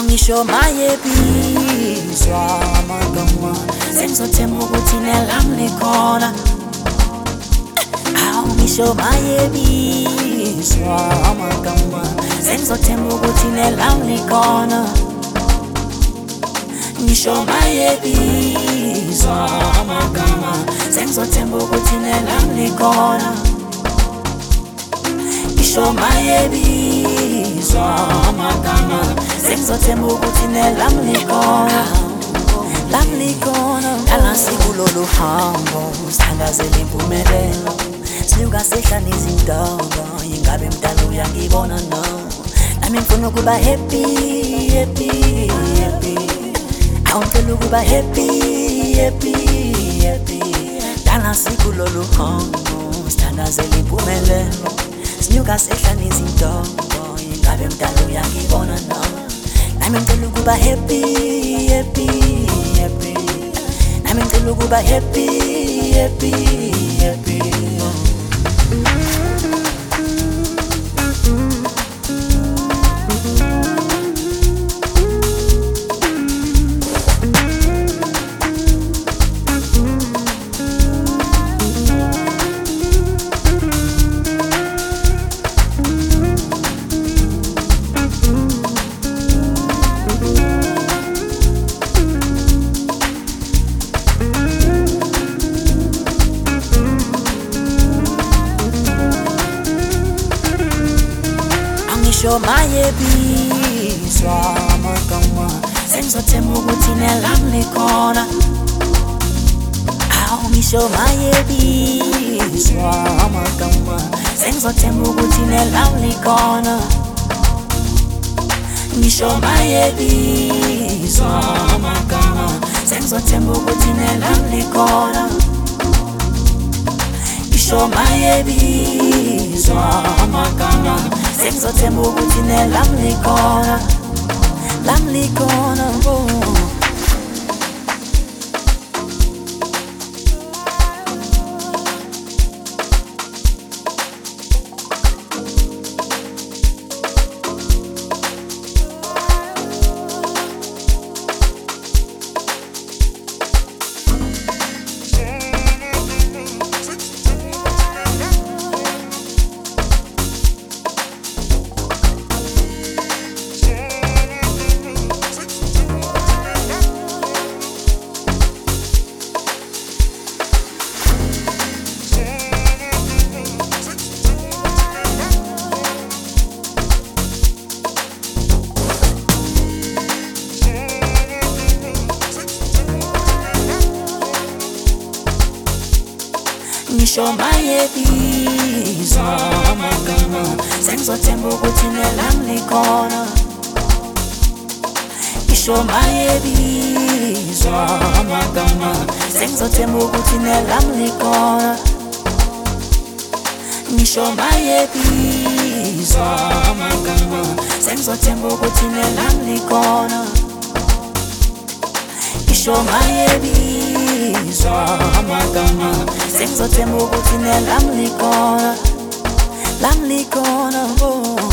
Angisho mayebizwa amagama sengizothemba ukuthi nelami likhona. Angisho mayebizwa amagama sengizothemba ukuthi nelami likhona. Ngisho mayebizwa amagama sengizothemba ukuthi nelami likhona. Ngisho mayebizwa amagama sengizothemba ukuthi nelami likhona. Lami likhona. Dala sikulolu hambo sithakazela impumelelo. Sinyuka sehla nezindawo ingabe mdala uyangibona no. Nami ngifuna ukuba happy happy happy. Awuncela ukuba happy happy happy. Dala sikulolu hambo sithakazela impumelelo. Sinyuka sehla nezindawo ingabe mdala uyangibona no. Nami ngicela ukuba happy happy happy. Nami ngicela ukuba happy happy happy. Ngisho mayebizwa amagama sengizothemba ukuthi nelami likhona. Ngisho mayebizwa amagama sengizothemba ukuthi nelami likhona. Ngisho mayebizwa amagama sengizothemba ukuthi nelami likhona. Ngisho mayebizwa amagama sengizothemba ukuthi nelami likhona. Lami likhona Ngisho mayebizwa amagama sengizothemba ukuthi nelami likhona. Ngisho mayebizwa amagama sengizothemba ukuthi nelami likhona. Ngisho mayebizwa amagama sengizothemba ukuthi nelami likhona. Ngisho mayebizwa amagama sengizothemba ukuthi nelami likhona. Lami likhona